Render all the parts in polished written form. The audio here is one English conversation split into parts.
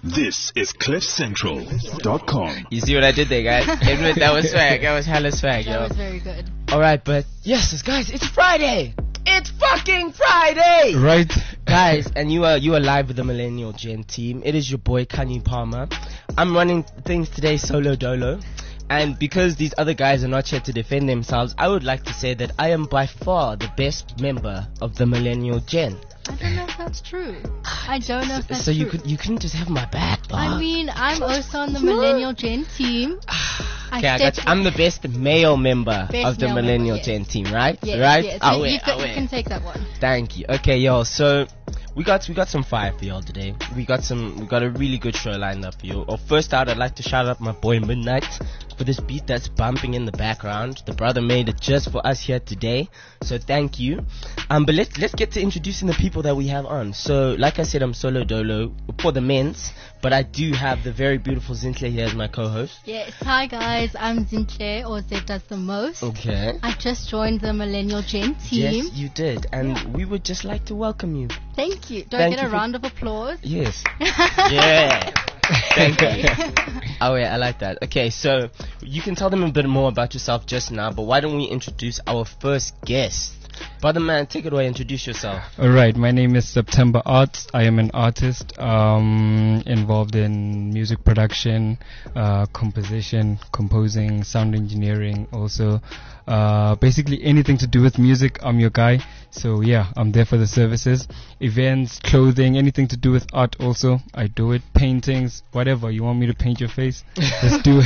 This is CliffCentral.com. You see what I did there, guys? Admit that was swag. That was hella swag, yo. That was very good. Alright, but yes, guys, it's Friday. It's fucking Friday! Right. Guys, and you are live with the Millennial Gen team. It is your boy, Kanye Palmer. I'm running things today solo dolo. And because these other guys are not here to defend themselves, I would like to say that I am by far the best member of the Millennial Gen. I don't know if that's true. I don't know if that's so true. you couldn't just have my back, dog. I mean, I'm also on the Millennial Gen team. I'm the best male member of the Millennial Gen team, right? Yes, right? Yes. You can take that one. Thank you. Okay, yo, so we got some fire for y'all today. We got a really good show lined up for you. First out, I'd like to shout out my boy Midnight for this beat that's bumping in the background. The brother made it just for us here today, so thank you. But let's get to introducing the people that we have on. So, like I said, I'm solo dolo for the men's, but I do have the very beautiful Zinhle here as my co-host. Yes, hi guys, I'm Zinhle, or Z Does The Most. Okay. I just joined the Millennial Gen team. Yes, you did, and we would just like to welcome you. Thank you. Do I get a round of applause? Yes. Yeah. Thank you. Oh yeah, I like that. Okay, so you can tell them a bit more about yourself just now, but why don't we introduce our first guest? Brother man, take it away, introduce yourself. Alright, my name is September Arts. I am an artist involved in music production, composition, composing, sound engineering, also basically anything to do with music. I'm your guy. So yeah, I'm there for the services, events, clothing, anything to do with art also. I do it, paintings, whatever. You want me to paint your face? Let's do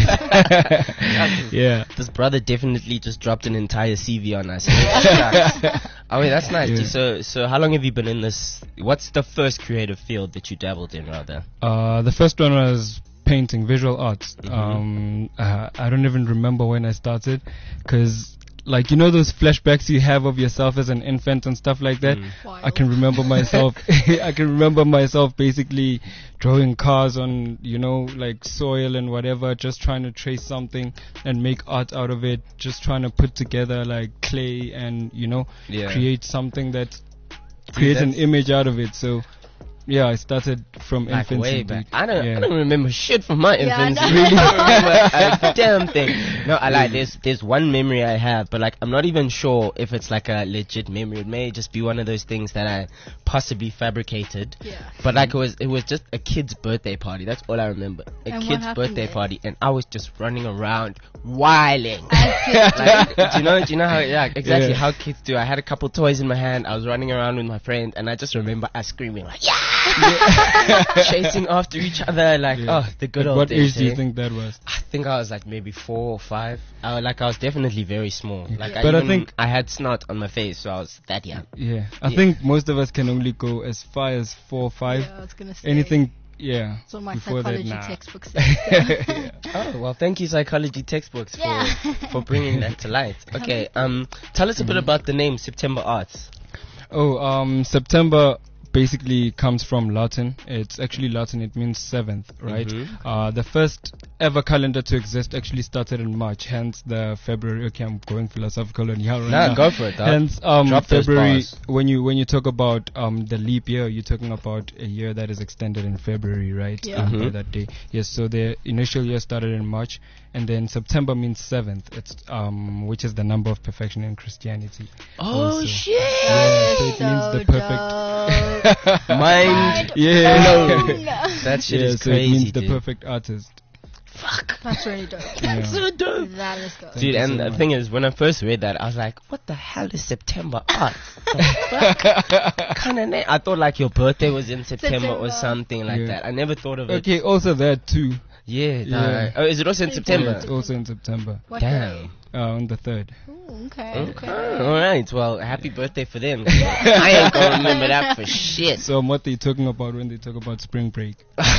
it. Yeah. This brother definitely just dropped an entire CV on us. Oh wait, that's nice. Yeah. So how long have you been in this? What's the first creative field that you dabbled in, rather? The first one was painting, visual arts. Mm-hmm. I don't even remember when I started, because like, you know those flashbacks you have of yourself as an infant and stuff like that? I can remember myself I can remember myself basically drawing cars on, you know, like soil and whatever, just trying to trace something and make art out of it, just trying to put together like clay and, you know, create something that creates an image out of it. So yeah, I started from like infancy. Way back. I don't remember shit from my infancy. No. Really don't remember a damn thing. No, I like there's one memory I have, but like I'm not even sure if it's like a legit memory. It may just be one of those things that I possibly fabricated. Yeah. But like it was just a kid's birthday party. That's all I remember. And Kid's birthday there? party, and I was just running around whiling. Like, do you know how how kids do. I had a couple toys in my hand. I was running around with my friend, and I just remember us screaming like chasing after each other like the good old What days. age do you think that was? I think I was like maybe 4 or 5. I was definitely very small. Like But I think I had snot on my face, so I was that young. Yeah, I think most of us can only go as far as 4 or 5. Yeah, I was gonna say. Anything, yeah. So my before psychology that, nah. textbook says. Oh well, thank you psychology textbooks for bringing that to light. Okay, tell us a bit about the name September Arts. September basically comes from Latin. It's actually Latin. It means 7th, right? Mm-hmm. The first ever calendar to exist actually started in March, hence the February. Okay, I'm going philosophical on here right now. Go for it, dog. Hence Drop those February. bars. When you talk about the leap year, you're talking about a year that is extended in February, right? Yeah. By that day. Yes. So the initial year started in March, and then September means 7th. It's which is the number of perfection in Christianity. Oh also. shit! Yeah, so it means the perfect. Mind blown. That shit Yeah, is so crazy, it means the dude. perfect artist. Fuck. That's really dope. That's so dope. That is dope. Dude, you and so the much. thing is, when I first read that, I was like, what the hell is September Arts? What kind of name? I thought like your birthday was in September or September. something like Yeah. that. I never thought of it. Okay, also that too. Yeah. Yeah. Oh, is it also in September? Yeah, it's also in September. What Damn. day? On the 3rd. Ooh, okay. Okay. All right. Well, happy birthday for them. I ain't gonna remember that for shit. So what they talking about when they talk about spring break?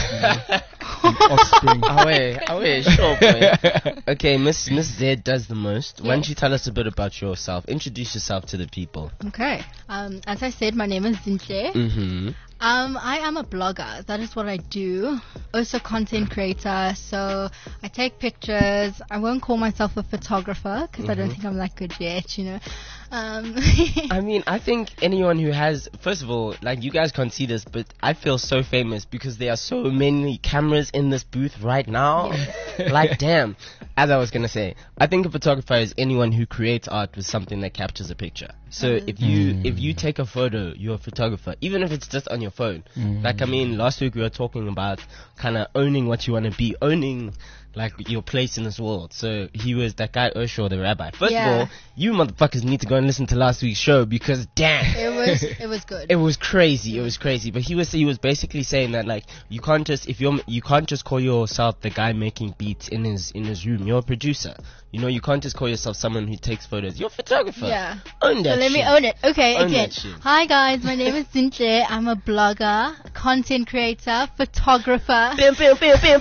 Offspring. Away, sure, boy. Okay, Miss Z Does The Most. Why don't you tell us a bit about yourself? Introduce yourself to the people. Okay. As I said, my name is Zinhle. Mm-hmm. I am a blogger. That is what I do. Also content creator. So I take pictures. I won't call myself a photographer because I don't think I'm that good yet, you know. I mean, I think anyone who has, first of all, like, you guys can't see this, but I feel so famous because there are so many cameras in this booth right now. Like, damn. As I was gonna say, I think a photographer is anyone who creates art with something that captures a picture. So if you take a photo, you're a photographer, even if it's just on your phone. Like, I mean, last week we were talking about kind of owning what you want to be, owning like your place in this world. So he was that guy Urshaw, the rabbi. First of all, you motherfuckers need to go and listen to last week's show because damn, it was good. It was crazy. It was crazy. But he was basically saying that, like, you can't just call yourself the guy making beats in his room. You're a producer. You know, you can't just call yourself someone who takes photos. You're a photographer. Yeah. Own that So let shit. me own it. Okay, Own again. that shit. Hi guys, my name is Zinhle. I'm a blogger, content creator, photographer. Bam, bam, bam, bam,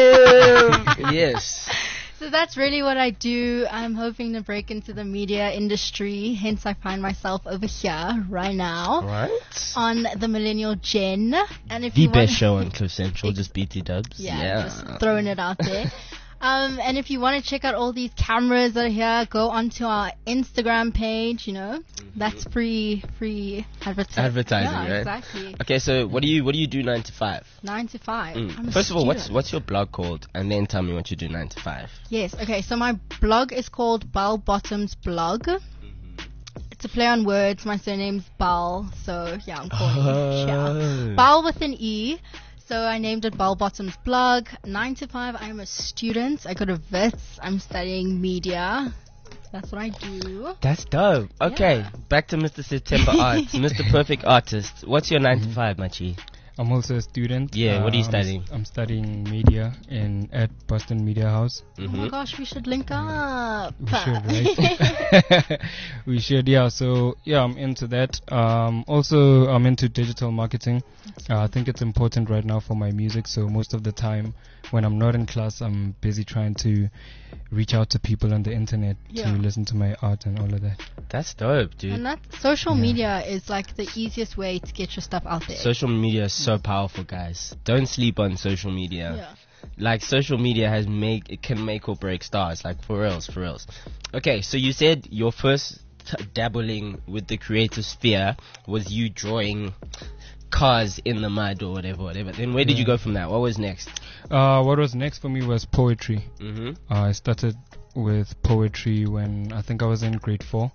bam. Yes. So that's really what I do. I'm hoping to break into the media industry. Hence, I find myself over here right now Right. on the Millennial Gen. And if The you best want, show on Cliff Central, just BT Dubs. yeah, just throwing it out there. And if you want to check out all these cameras that are here, go onto our Instagram page. You know, that's free Advertising, yeah, right? Exactly. Okay, so what do you do 9 to 5? 9 to 5. I'm a First of all, student. what's your blog called? And then tell me what you do 9 to 5. Yes, okay, so my blog is called Bell Bottoms Blog. It's a play on words. My surname's Bell, so yeah, I'm calling it Bell with an E. So I named it Bell Bottoms Blog. 9 to 5, I'm a student. I go to Wits. I'm studying media. That's what I do. That's dope. Okay, Yeah. back to Mr. September Arts, Mr. Perfect Artist. What's your 9 to 5, Machi? I'm also a student. Yeah, what are you studying? I'm studying media at Boston Media House. Oh my gosh, we should link up. We should, right? We should, yeah. So, yeah, I'm into that. Also, I'm into digital marketing. I think it's important right now for my music. So, most of the time, when I'm not in class, I'm busy trying to reach out to people on the internet to listen to my art and all of that. That's dope, dude. And that social media is like the easiest way to get your stuff out there. Social media is so powerful, guys. Don't sleep on social media. Yeah. Like, social media it can make or break stars. Like, for reals. Okay, so you said your first dabbling with the creative sphere was you drawing cars in the mud or whatever. Then where did you go from that? What was next? What was next for me was poetry. I started with poetry when I think I was in grade 4.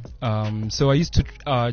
So I used to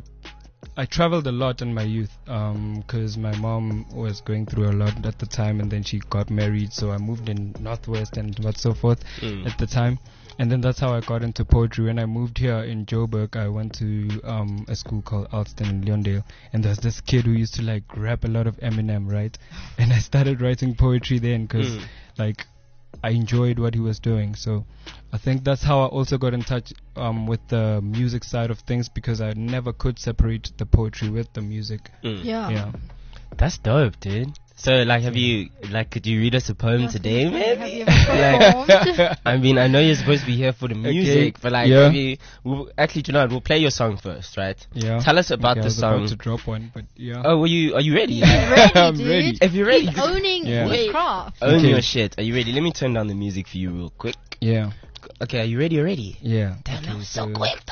I traveled a lot in my youth because my mom was going through a lot at the time, and then she got married, so I moved in Northwest and so forth at the time. And then that's how I got into poetry. When I moved here in Joburg, I went to a school called Alston in Leondale, and there was this kid who used to like rap a lot of Eminem, right? And I started writing poetry then because like I enjoyed what he was doing. So I think that's how I also got in touch with the music side of things, because I never could separate the poetry with the music. Yeah. That's dope, dude. So, like, could you read us a poem today, maybe? Have you ever performed? I mean, I know you're supposed to be here for the music, but like, maybe actually, Janelle, we'll play your song first, right? Yeah. Tell us about the I was song. about to drop one, but yeah. Oh, are you ready? He's ready, I'm dude. ready. If you're ready, He's owning Yeah. his craft. own Okay. your shit. Are you ready? Let me turn down the music for you real quick. Yeah. Okay, are you ready already? Yeah. Damn, that was so so- quick.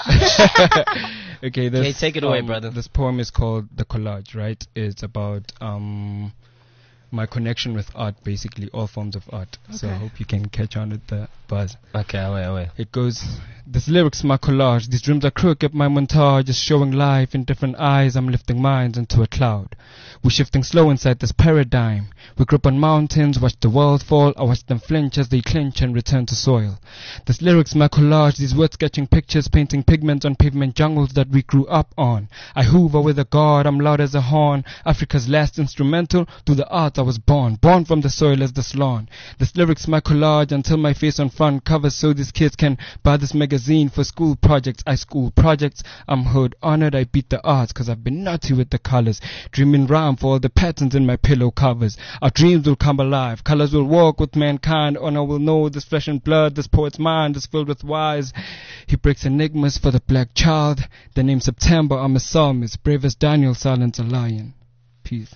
Okay, this, Okay, take it away, brother. This poem is called The Collage, right? It's about my connection with art, basically, all forms of art. So I Okay. hope you can catch on with the buzz. Okay, away. It goes, this lyric's my collage, these dreams are crooked, my montage is showing life in different eyes, I'm lifting minds into a cloud. We're shifting slow inside this paradigm. We grew up on mountains, watch the world fall, I watch them flinch as they clinch and return to soil. This lyric's my collage, these words sketching pictures, painting pigments on pavement jungles that we grew up on. I hoover with a god, I'm loud as a horn, Africa's last instrumental, through the arts I was born from the soil as this lawn. This lyric's my collage until my face on front covers so these kids can buy this magazine for school projects. I school projects, I'm hood honored, I beat the odds cause I've been naughty with the colors. Dreaming rhyme for all the patterns in my pillow covers. Our dreams will come alive, colors will walk with mankind. Honor will know this flesh and blood, this poet's mind is filled with wise. He breaks enigmas for the black child. The name September, I'm a psalmist, brave as Daniel, silent a lion. Peace.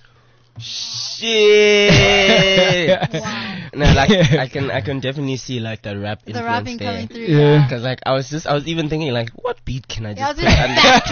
Shit. Wow. No, like I can definitely see like the rap The influence rapping there. coming through. Yeah. Because like I was even thinking like, what beat can I Yeah, I just was put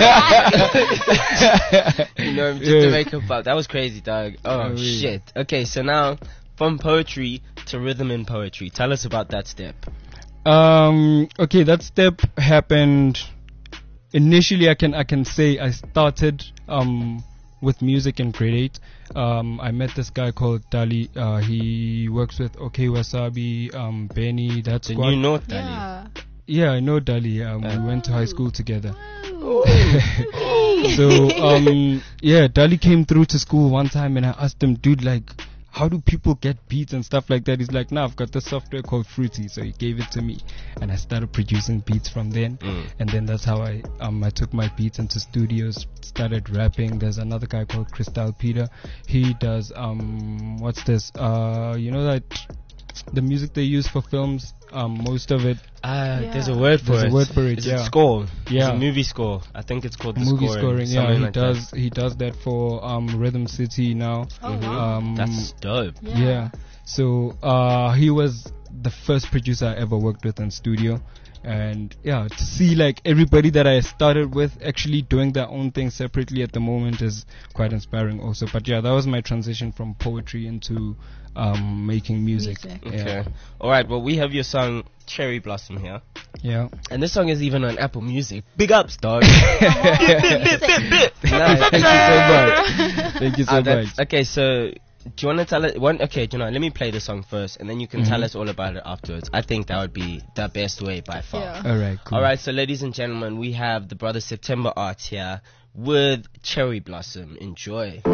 just under? You know, just Yeah. to make a pop. That was crazy, dog. Oh Oh, yeah. shit. Okay, so now from poetry to rhythm in poetry. Tell us about that step. Okay, that step happened initially. I can say I started with music in grade 8. I met this guy called Dali. He works with OK Wasabi, Benny, that So squad. you know Dali. Yeah. Yeah, I know Dali. We went to high school together. Ooh. So yeah, Dali came through to school one time and I asked him, dude, like, how do people get beats and stuff like that? He's like, nah, I've got this software called Fruity. So he gave it to me and I started producing beats from then. And then that's how I took my beats into studios, started rapping. There's another guy called Crystal Peter. He does what's this? You know that the music they use for films, most of it. There's a word for There's it. a word for it, Is yeah. it score? Yeah. It's a movie score. I think it's called the Movie scoring. scoring, yeah, something he like does. He does that for Rhythm City now. Oh, wow. That's dope. Yeah. So he was the first producer I ever worked with in studio. And yeah, to see like everybody that I started with actually doing their own thing separately at the moment is quite inspiring also. But yeah, that was my transition from poetry into making music. Okay. Yeah. Alright, well we have your song Cherry Blossom here. Yeah. And this song is even on Apple Music. Big ups, dog. Nice. Thank you so much. Thank you so much. Okay, so do you want to tell it okay, do you know, let me play the song first and then you can tell us all about it afterwards. I think that would be the best way by far. Yeah. Alright, cool. Alright, so ladies and gentlemen, we have the brother September Art here with Cherry Blossom. Enjoy.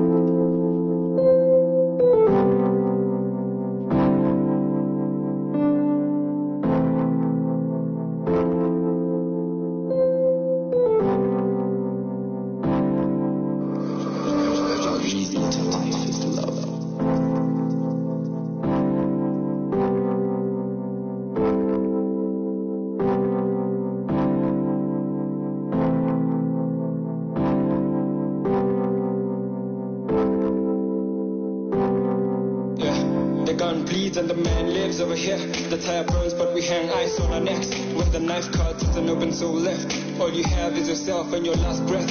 And the man lives over here. The tire burns but we hang ice on our necks. When the knife cuts it's an open soul left. All you have is yourself and your last breath.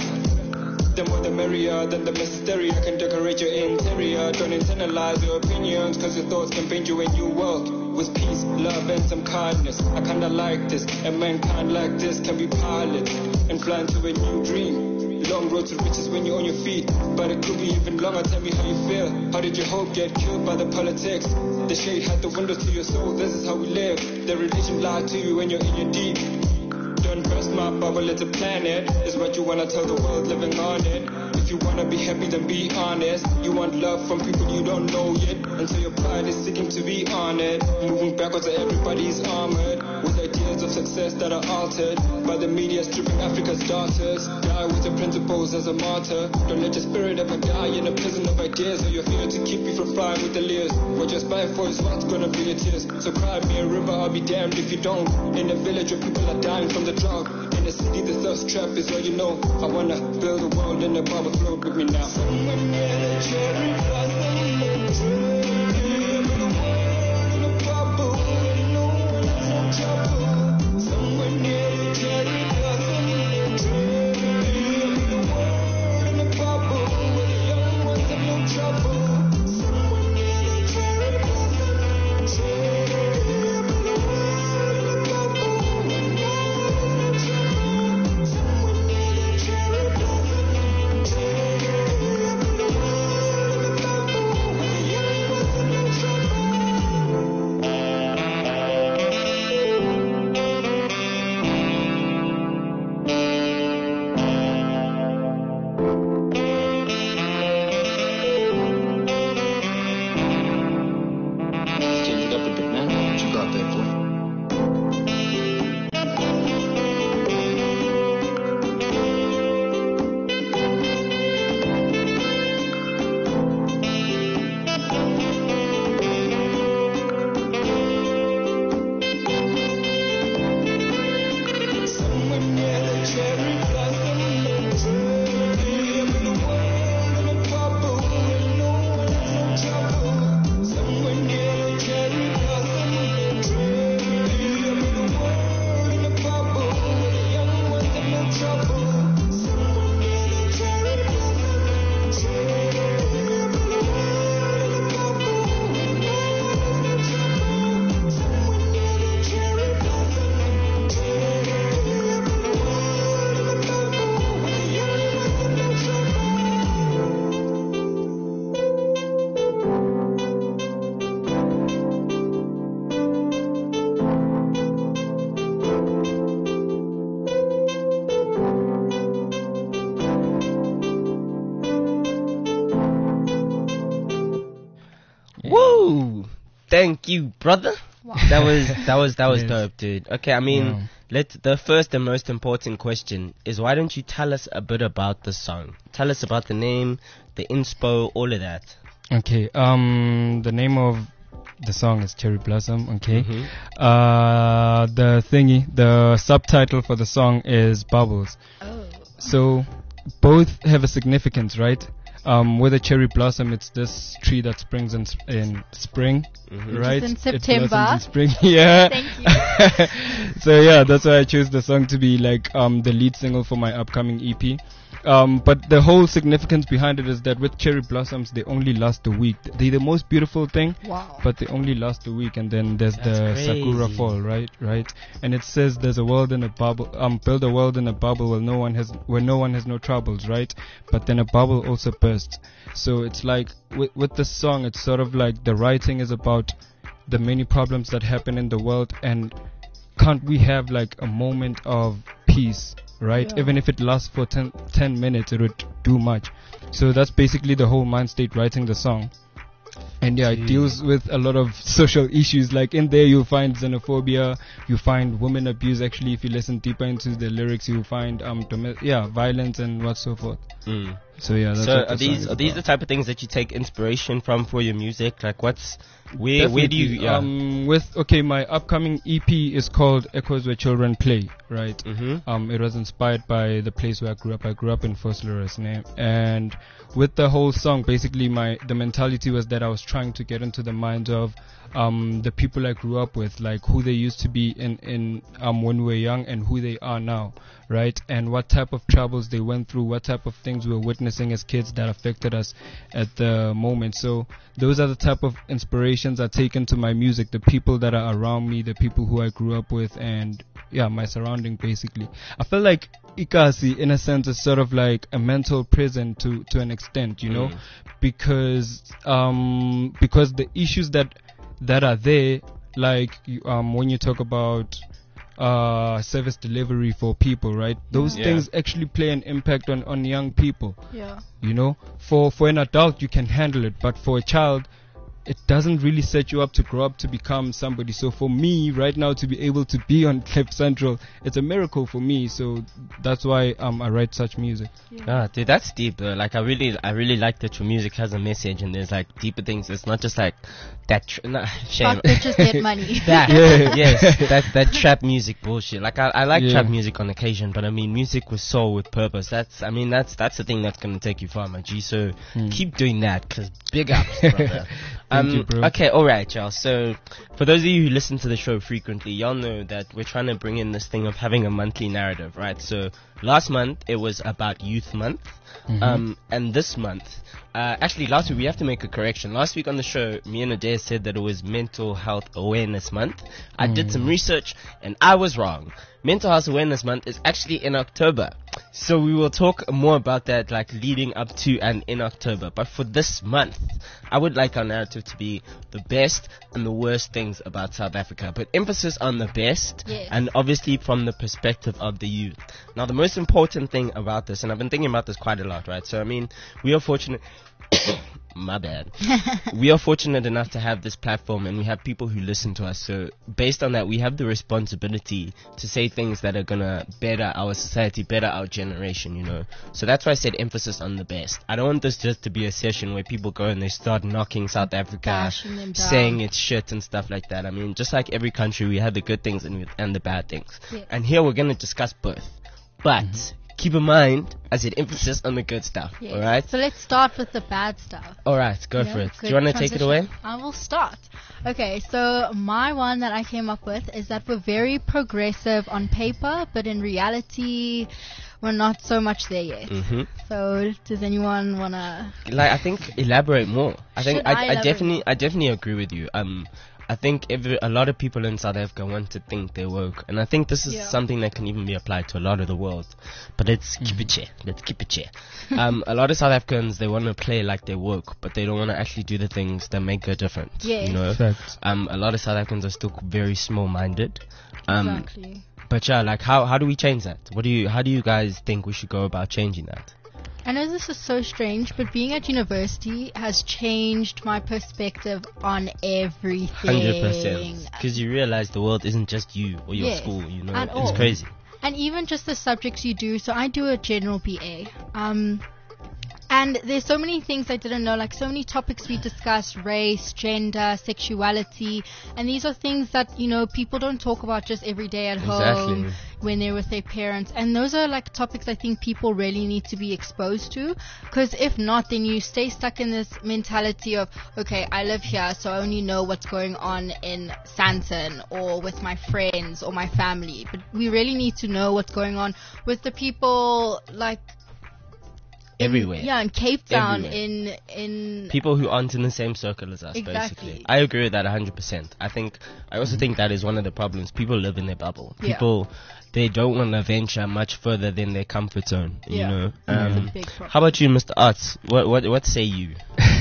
The more the merrier, then the less hysteria can decorate your interior. Don't internalize your opinions, cause your thoughts can paint you a new world. With peace, love and some kindness. I kinda like this, and mankind like this can be pilots and fly into a new dream. Long road to riches when you're on your feet, but it could be even longer. Tell me how you feel. How did your hope get killed by the politics? The shade had the window to your soul. This is how we live. The religion lied to you when you're in your deep. Don't burst my bubble, it's a planet. Is what you wanna tell the world living on it. If you wanna be happy, then be honest. You want love from people you don't know yet, until your pride is seeking to be honored. Moving backwards, everybody's armored with ideas of success that are altered by the media stripping Africa's daughters. Die with your principles as a martyr. Don't let your spirit ever die in a prison of ideas, or you're here to keep you from flying with the leers. What you aspire for is what's gonna bring your tears. So cry me a river, I'll be damned if you don't. In a village where people are dying from the drought, in a city the thirst trap is all you know. I wanna build a world in a bubble, flow with me now. Somewhere near the cherry blossom tree, the world in a bubble, and no one has no trouble. Somewhere near the cherry blossom tree, the world in a bubble, where the young ones have no trouble. Somewhere near the cherry blossom tree, the world in a bubble, where no one has no trouble. Somewhere near the cherry blossom tree, the world in a bubble, where the young ones have no trouble. Change it up a bit, man. What you got there, boy? Somewhere near the cherry blossom tree, the world in a bubble, Woo! Thank you, brother. Wow. That was Yes. dope, dude. Okay, I mean, the first and most important question is, why don't you tell us a bit about the song? Tell us about the name, the inspo, all of that. Okay. The name of the song is Cherry Blossom. Okay. Mhm. The subtitle for the song is Bubbles. Oh. So both have a significance, right? With a cherry blossom, it's this tree that springs in spring, right? in It September. blossoms in spring. Yeah. Thank you. So yeah, that's why I chose the song to be like the lead single for my upcoming EP. But the whole significance behind it is that with cherry blossoms, they only last a week. They're the most beautiful thing, Wow. but they only last a week, and then there's That's the crazy. sakura fall, right? And it says there's a world in a bubble. Build a world in a bubble where no one has no troubles, right? But then a bubble also bursts. So it's like with the song, it's sort of like the writing is about the many problems that happen in the world, and can't we have like a moment of peace, right? Yeah. Even if it lasts for 10 minutes, it would do much. So that's basically the whole mind state writing the song. And yeah, it deals with a lot of social issues. Like in there, you'll find xenophobia, you find women abuse. Actually, if you listen deeper into the lyrics, you'll find violence and what so forth. Mm. So yeah, that's So what the are these song is the about. type of things that you take inspiration from for your music? Like where do you Definitely. My upcoming EP is called Echoes Where Children Play, right? Mhm. It was inspired by the place where I grew up. I grew up in Vosloorus, and with the whole song, basically the mentality was that I was trying to get into the minds of the people I grew up with, like who they used to be in when we were young and who they are now, right? And what type of troubles they went through, what type of things we were witnessing as kids that affected us at the moment. So those are the type of inspirations I take into my music, the people that are around me, the people who I grew up with, and yeah, my surrounding basically. I feel like Ikasi, in a sense, is sort of like a mental prison to an extent, you know, because the issues that are there, like when you talk about service delivery for people, right? Those Yeah. things actually play an impact on young people. Yeah. You know, for an adult you can handle it, but for a child, it doesn't really set you up to grow up to become somebody. So for me right now to be able to be on Cliff Central, it's a miracle for me. So that's why I write such music. Ah, dude, that's deep though. Like I really like that your music has a message and there's like deeper things. It's not just like that shame. Fuck bitches get money. That, Yeah. yes, that trap music bullshit. Like I like Yeah. trap music on occasion, but I mean music with soul, with purpose. That's the thing that's gonna take you far, my G. So keep doing that, cause big ups, brother. Thank you, bro. Okay, alright, y'all. So for those of you who listen to the show frequently, y'all know that we're trying to bring in this thing of having a monthly narrative, right? So last month it was about Youth Month. And this month, actually last week, we have to make a correction. Last week on the show, me and Adair said that it was Mental Health Awareness Month. I did some research and I was wrong. Mental Health Awareness Month is actually in October. So we will talk more about that, like leading up to and in October. But for this month, I would like our narrative to be the best and the worst things about South Africa, but emphasis on the best, Yes. and obviously from the perspective of the youth. Now, the most important thing about this, and I've been thinking about this quite a lot, right? So, I mean, we are fortunate. My bad. We are fortunate enough to have this platform and we have people who listen to us. So based on that, we have the responsibility to say things that are going to better our society, better our generation, you know. So that's why I said emphasis on the best. I don't want this just to be a session where people go and they start knocking South Africa, Bashing them down. saying it's shit and stuff like that. I mean, just like every country, we have the good things and the bad things. Yeah. And here we're going to discuss both. But keep in mind, I said emphasis on the good stuff, Yes. alright? So let's start with the bad stuff. Alright, go Yeah, for it. Do good you want to take it away? transition. I will start. Okay, so my one that I came up with is that we're very progressive on paper, but in reality, we're not so much there yet. Mm-hmm. So does anyone want to... Like, I think elaborate more. I think Should I elaborate I definitely agree with you. I think a lot of people in South Africa want to think they're woke, and I think this is Yeah. something that can even be applied to a lot of the world. But let's keep it here. Let's keep it here. A lot of South Africans, they want to play like they're woke, but they don't want to actually do the things that make a difference. Yes. You know. Facts. A lot of South Africans are still very small-minded. Exactly. But yeah, like how do we change that? How do you guys think we should go about changing that? I know this is so strange, but being at university has changed my perspective on everything. 100%. Because you realize the world isn't just you or your school, you know. At It's all. crazy. And even just the subjects you do. So I do a general BA. And there's so many things I didn't know, like so many topics we discuss, race, gender, sexuality, and these are things that, you know, people don't talk about just every day at home when they're with their parents. And those are like topics I think people really need to be exposed to, because if not, then you stay stuck in this mentality of, okay, I live here, so I only know what's going on in Sandton or with my friends or my family. But we really need to know what's going on with the people, like, everywhere. Yeah, in Cape Town, Everywhere. in People who aren't in the same circle as us, basically. I agree with that 100%. I also think that is one of the problems. People live in their bubble. Yeah. People, they don't want to venture much further than their comfort zone, you know. Big problem. How about you, Mr. Arts? What say you?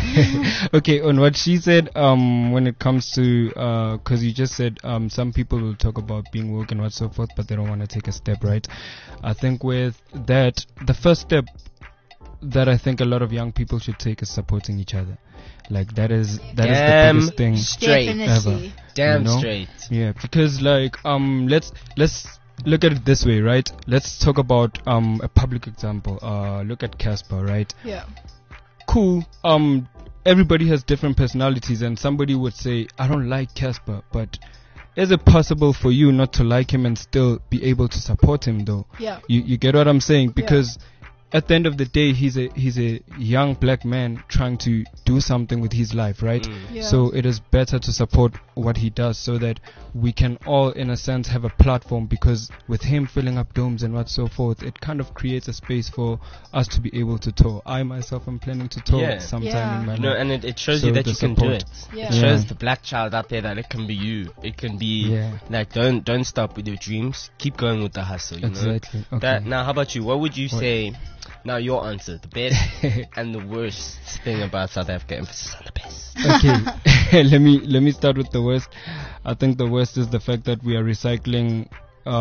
Okay, on what she said, when it comes to, cause you just said, some people will talk about being woke and what so forth, but they don't want to take a step, right? I think with that, the first step that I think a lot of young people should take is supporting each other. Like that is the biggest thing straight Definitely. ever. Damn you know? straight. Yeah, because like let's look at it this way, right? Let's talk about a public example. Look at Casper, right? Yeah. Cool. Everybody has different personalities, and somebody would say, I don't like Casper, but is it possible for you not to like him and still be able to support him though? Yeah. You get what I'm saying? Because at the end of the day, he's a young black man trying to do something with his life, right? Yeah. So it is better to support what he does, so that we can all, in a sense, have a platform. Because with him filling up domes and what so forth, it kind of creates a space for us to be able to tour. I myself am planning to tour sometime in my You know, life. and it shows So you that the you can do support. it. Yeah. It shows the black child out there that it can be you. It can be like don't stop with your dreams. Keep going with the hustle. You Exactly. know? Okay. Now, how about you? What would you say? Now, your answer: the best and the worst thing about South Africa. Emphasis on the best. Okay, let me start with the worst. I think the worst is the fact that we are recycling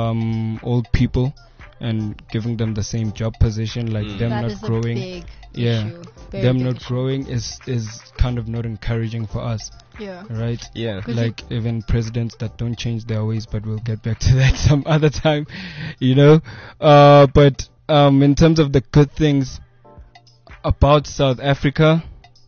old people and giving them the same job position, like them That not is growing. a big issue. Very Them big not issue. growing is kind of not encouraging for us, Yeah. right? Yeah. Like even presidents that don't change their ways, but we'll get back to that some other time, you know. But in terms of the good things about South Africa,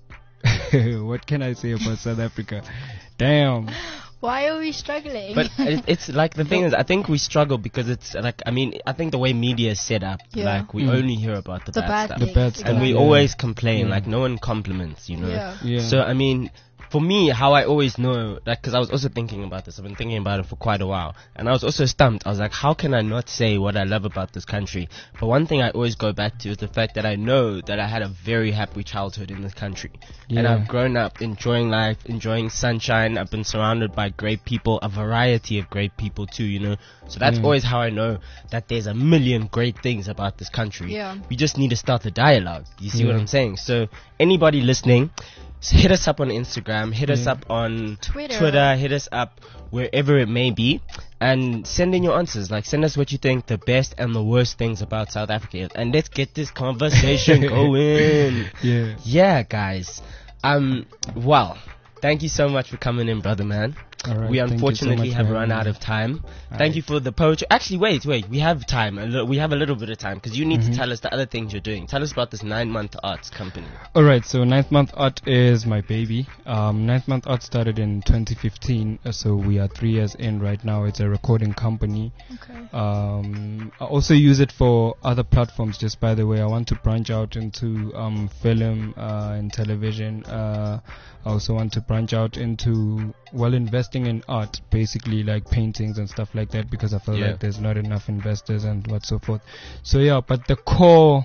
what can I say about South Africa? Damn. Why are we struggling? But it's like the thing is, I think we struggle because it's like, I mean, I think the way media is set up, like we only hear about the bad stuff. The bad stuff. And we Yeah. always complain, like no one compliments, you know. Yeah. So I mean, for me, how I always know, like, because I was also thinking about this. I've been thinking about it for quite a while, and I was also stumped. I was like, how can I not say what I love about this country? But one thing I always go back to is the fact that I know that I had a very happy childhood in this country, and I've grown up enjoying life, enjoying sunshine. I've been surrounded by great people, a variety of great people too, you know. So that's always how I know that there's a million great things about this country. Yeah. We just need to start the dialogue. You see what I'm saying? So anybody listening, hit us up on Instagram, hit us up on Twitter, hit us up wherever it may be, and send in your answers. Like, send us what you think the best and the worst things about South Africa is, and let's get this conversation going. Yeah, guys. Well, thank you so much for coming in, brother man. All right, We thank you so unfortunately much have for run having out me. of time. All Thank right. you for the poetry. Actually, wait. We have time. We have a little bit of time because you need to tell us the other things you're doing. Tell us about this 9-month arts company. Alright, so 9th Month Art is my baby. 9th Month Art started in 2015, so we are 3 years in right now. It's a recording company. Okay. I also use it for other platforms, just by the way. I want to branch out into film and television. I also want to branch out into, investing in art, basically like paintings and stuff like that, because I feel like there's not enough investors and what so forth. So yeah, but the core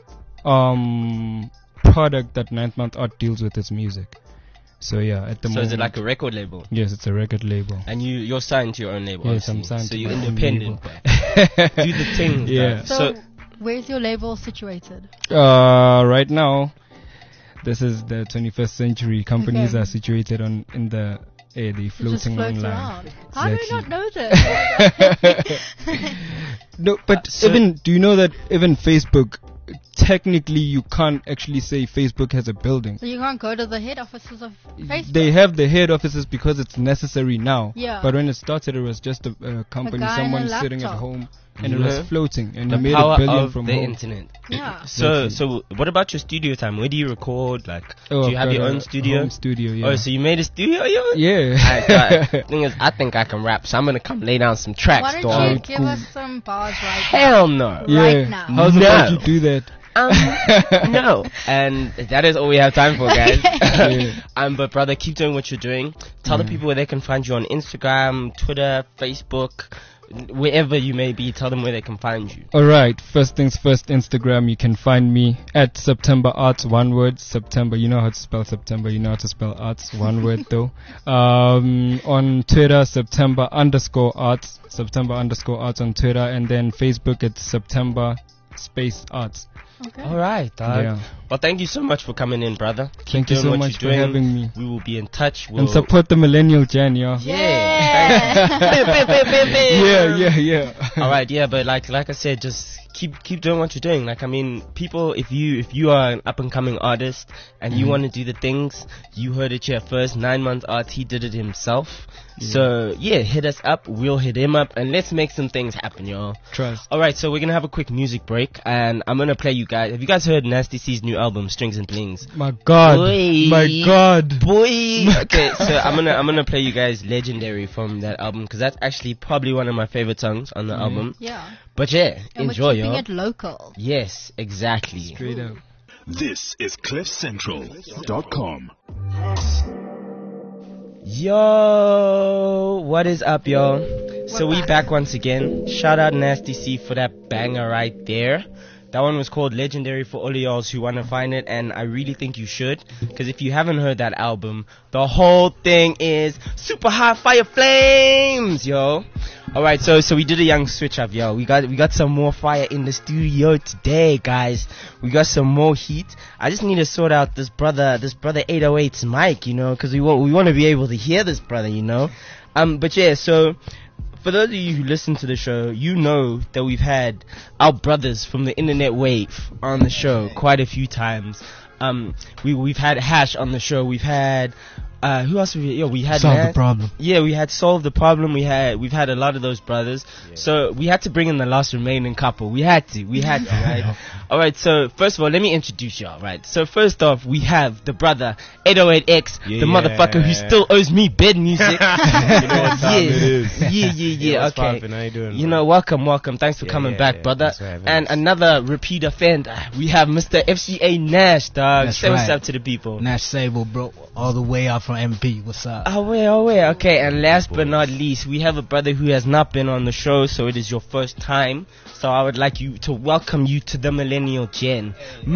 product that 9th Month Art deals with is music. So yeah, at the So moment. is it like a record label? Yes, it's a record label. And you're signed to your own label. Yes, I'm obviously. signed So to you're my own independent. label. Do the thing. Yeah. So, where's your label situated? Right now, this is the 21st century. Companies Okay. are situated in the air. They It just floating floats online. around. How do we Exactly. not know this? No, but So- do you know that even Facebook technically you can't actually say Facebook has a building. So you can't go to the head offices of Facebook? They have the head offices because it's necessary now. Yeah. But when it started, it was just a company, guy and someone a sitting at laptop. home, and it Yeah. was floating, and The they made power $1 billion of from the home. internet. Yeah. So what about your studio time? Where do you record? Like, Oh, do you I've have got your a own studio? home studio, yeah. Oh, so you made a studio, yo? Yeah. Thing is, I think I can rap, so I'm gonna come lay down some tracks, Why dog. don't you give us some bars right Hell no. Yeah. Right now. How's No. about you do that? No. And that is all we have time for, guys. Yeah. But brother, keep doing what you're doing. Tell the people where they can find you on Instagram, Twitter, Facebook, wherever you may be. Tell them where they can find you. Alright, first things first, Instagram, you can find me at September Arts, one word, September, you know how to spell September, you know how to spell arts, one word though. On Twitter, September_arts, September_arts on Twitter, and then Facebook, it's September space arts. Okay. All right, dog. Yeah. Well, thank you so much for coming in, brother. Keep Thank you doing so what much you're for doing. having me. We will be in touch. And support the millennial Jan, yeah. Yeah. All right, yeah, but like I said, just keep doing what you're doing. Like, I mean, people, if you are an up and coming artist and you want to do the things, you heard it here first. 9 Months Art, he did it himself. So yeah, hit us up. We'll hit him up, and let's make some things happen, y'all. Trust. All right, so we're gonna have a quick music break, and I'm gonna play you guys. Have you guys heard Nasty C's new album, Strings and Blings? My God. Boy. My God. Boy. Okay, so I'm gonna play you guys Legendary from that album, because that's actually probably one of my favorite songs on the album. Yeah. But yeah, And enjoy, we're keeping y'all. it local. Yes, exactly. Straight up. This is CliffCentral.com. Yo, what is up, y'all? So we back once again. Shout out Nasty C for that banger right there. That one was called Legendary for all of y'all who want to find it, and I really think you should, because if you haven't heard that album, the whole thing is super hot fire flames, yo. Alright, so we did a young switch up, yo. We got some more fire in the studio today, guys. We got some more heat. I just need to sort out this brother 808's mic, you know, because we want to be able to hear this brother, you know. But yeah, so for those of you who listen to the show, you know that we've had our brothers from the internet wave on the show quite a few times. We've had Hash on the show. We've had who else? We had Solve Nat. the Problem. Yeah, we had Solve the Problem. We've had a lot of those brothers. Yeah. So we had to bring in the last remaining couple. We had to, right? All right. So first of all, let me introduce y'all. Right. So first off, we have the brother 808X, the motherfucker who still owes me bed music. You know what time it is. Yeah. What's Okay. poppin'? How you doing, You bro? know, welcome. Thanks for coming back, brother. Thanks for having And us. another repeat offender. We have Mr. FCA Nash, dog. That's Say what's right. up to the people. Nash Sable, bro, all the way out from MP. What's up? Oh wait. Okay, and last but not least, we have a brother who has not been on the show, so it is your first time. So I would like you to welcome you to the Millennial Gen,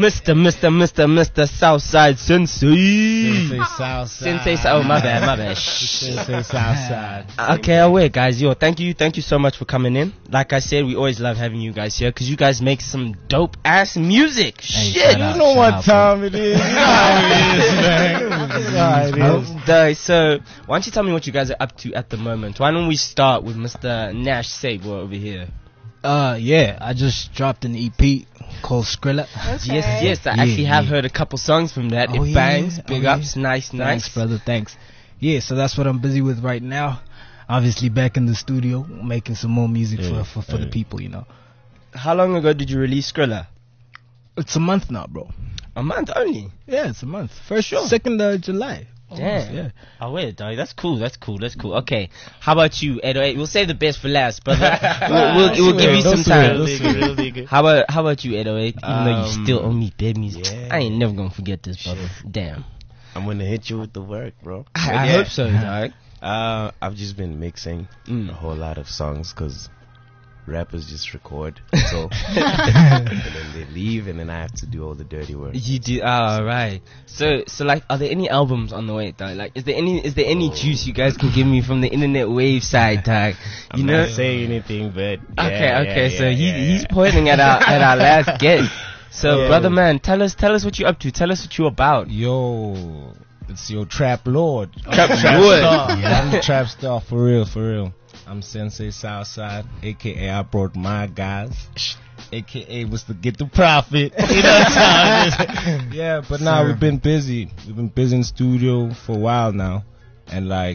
Mr. Southside Sensei. Southside. Oh my bad. Sensei Southside. Okay, wait, guys. Yo, thank you so much for coming in. Like I said, we always love having you guys here because you guys make some dope ass music. Shit, shout out, You know what shout out, time it is. You know how it is, man. You know how it is. So, why don't you tell me what you guys are up to at the moment? Why don't we start with Mr. Nash Sable over here? Yeah, I just dropped an EP called Skrilla. Yes, I actually have heard a couple songs from that. Oh, It yeah. bangs, big Oh, ups, nice. Thanks, brother, thanks. Yeah, so that's what I'm busy with right now. Obviously back in the studio, making some more music for the people, you know. How long ago did you release Skrilla? It's a month now, bro. A month only. Yeah, it's a month. First, Sure. 2nd of July. Damn. Yeah. Oh wait, dog. That's cool. Okay. How about you, 808? We'll save the best for last, brother. we'll give you some time. How about you, 808? Even though you still owe me bed music, yeah. I ain't never gonna forget this, brother. Damn. I'm gonna hit you with the work, bro. I hope so, dog. I've just been mixing a whole lot of songs because rappers just record, so and then they leave, and then I have to do all the dirty work. You do. All right. So like, are there any albums on the way, dog? Like, is there any juice you guys can give me from the internet wave side, dog? I'm not saying anything, but Okay. So he's pointing at our last guest. So brother man, tell us what you're up to. Tell us what you're about. Yo, it's your Trap Lord. Trap Lord. Yeah, I'm the trap star for real. I'm Sensei Southside, aka I brought my guys, aka was to get the profit. You know what I'm saying? Yeah, but now we've been busy. We've been busy in studio for a while now, and like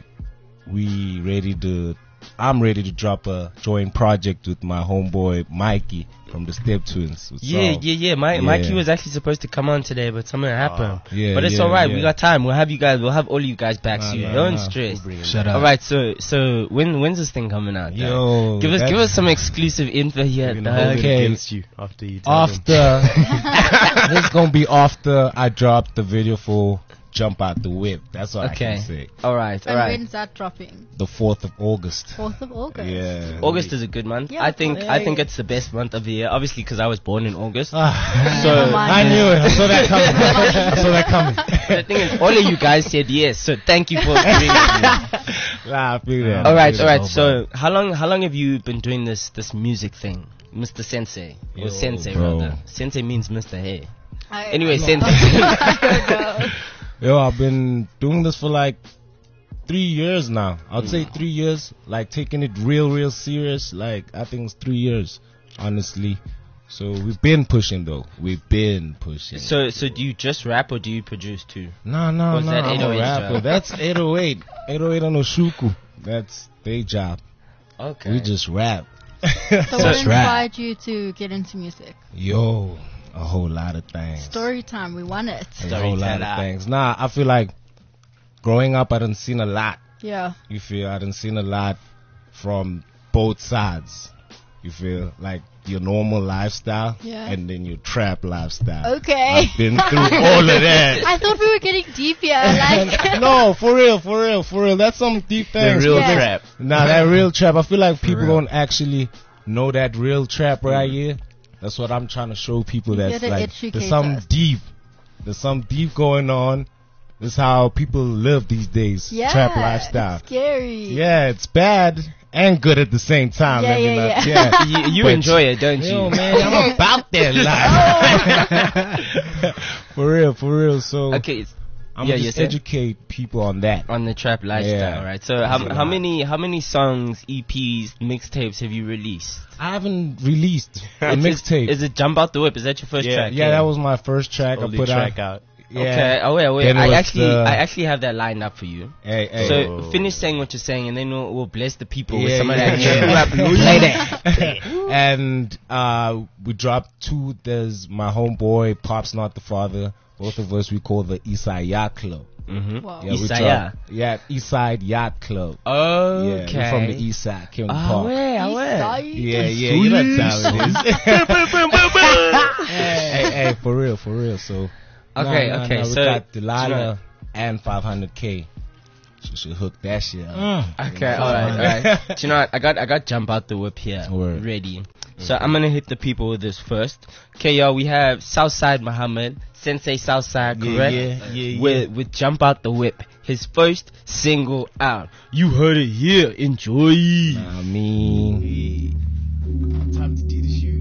I'm ready to drop a joint project with my homeboy Mikey from the Step Twins. Yeah. Mikey was actually supposed to come on today, but something happened. But it's alright. We got time. We'll have all you guys back soon. Don't stress. Shut up. Alright, so when's this thing coming out? Yo, give us some exclusive info here. Okay. Against you after you this is gonna be after I drop the video for Jump Out the Whip. That's what I can say. Alright. And when's that dropping? The 4th of August. 4th of August. Yeah. August is a good month. Yeah, I think it's the best month of the year. Obviously, because I was born in August. I knew it. I saw that coming. The thing is, all of you guys said yes. So thank you for agreeing with me. I feel that. All right. So how long have you been doing this music thing, Mr. Sensei or Sensei bro. rather? Sensei means Mr. Hey. Anyway, Sensei. Yo, I've been doing this for like 3 years now. I'd say 3 years. Like taking it real serious. Like I think it's 3 years, honestly. So we've been pushing though. We've been pushing. So do you just rap or do you produce too? No. I'm a 808 rapper. job? That's 808. 808 on Oshuku. That's their job. Okay. We just rap. So what inspired you to get into music? Yo, a whole lot of things. Story time, we want it. A whole lot of things. Nah, I feel like growing up, I done seen a lot. Yeah. You feel? I done seen a lot from both sides. You feel? Like your normal lifestyle and then your trap lifestyle. Okay. I've been through all of that. I thought we were getting deep here. Like No, for real. That's some deep things. The real trap. Nah, that real trap. I feel like people don't actually know that real trap right here. That's what I'm trying to show people. That's like there's some deep. There's some deep going on. This is how people live these days. Yeah, trap lifestyle. It's scary. Yeah, it's bad and good at the same time. Yeah. You enjoy it, don't you? Yo, man, I'm about that life. For real. So okay. I'm gonna just educate people on that. On the trap lifestyle, right? So how many songs, EPs, mixtapes have you released? I haven't released a mixtape. Is it Jump Out the Whip? Is that your first track? Yeah, that was my first track. Only I put track out. Yeah. Okay. Wait. I actually have that lined up for you. Hey. So finish saying what you're saying, and then we'll bless the people with some of that rap. Play that. And we dropped 2. There's my homeboy, Pops Not the Father. Both of us we call the Eastside Yacht Club. Mm-hmm. Wow. Eastside Eastside Yacht Club. Okay. Yeah, we're from the East Side, King Park. Eastside. Yeah, you know how it is. hey, for real. So okay. We So got Delilah and 500K. You should hook that shit up. Okay, all right. Do you know what? I got Jump Out the Whip here ready. So I'm gonna hit the people with this first. Okay, y'all, we have Southside Muhammad, Sensei Southside, correct? Yeah. With Jump Out the Whip, his first single out. You heard it here. Enjoy. I mean, time to do the shoot.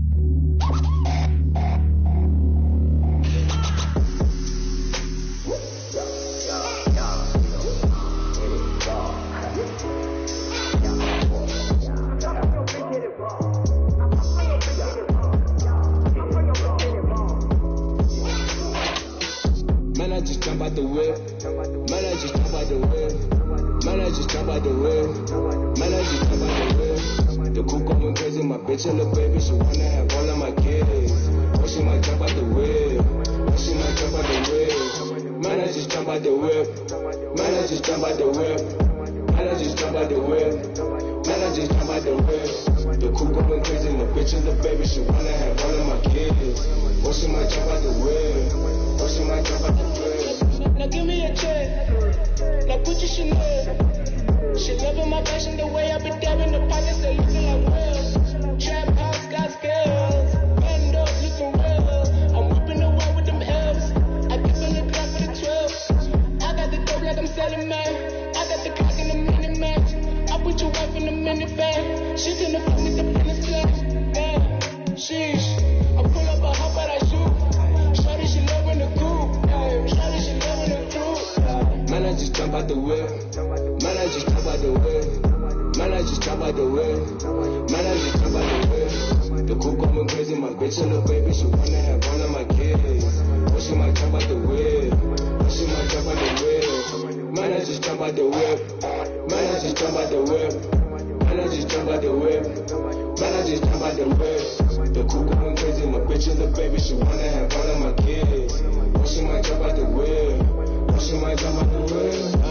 Man, I just jump out the whip. Man, I just jump out the whip. Man, I just jump out the whip. Man, I just jump out the whip. The cool going crazy, my bitch and the baby. She wanna have all of my kids. Or she might jump out the whip. Or she might jump out the whip. Man, I just jump out the whip. Man, I just jump out the whip. Man, I just jump out the whip. Man, I just jump out the whip. The cool going crazy, my bitch and the baby. She wanna have all of my kids. Or she might jump out the whip. Or she might jump out the whip. Now give me a check. Now put your Chanel. She loving my fashion the way I be dabbing the pockets. They looking like whales. Trap house got scales. Bend up looking real. I'm whipping around with them L's. I give in the club for the 12. I got the dope like I'm selling, man. I got the cock in the mini man. I put your wife in the minivan. She's in the phone with the business plan. Man, sheesh. I pull up a hop, but I shoot. Shawty, she loving the coupe. Shawty, she loving the coupe. Man, I just jump out the whip. Man, I just jump out the whip. Man, I just jump out the way. Man, I just jump out the way. The cool going crazy, my bitch and the baby, she wanna have one of my kids. But she might jump out the whip. She might jump out the whip. Man, I just jump out the whip. Man, I just jump out the whip. Man, I just jump out the whip. Man, I just jump out the whip. The cool going crazy, my bitch and the baby, she wanna have one of my kids. But she might jump out the whip. But she might jump out the whip.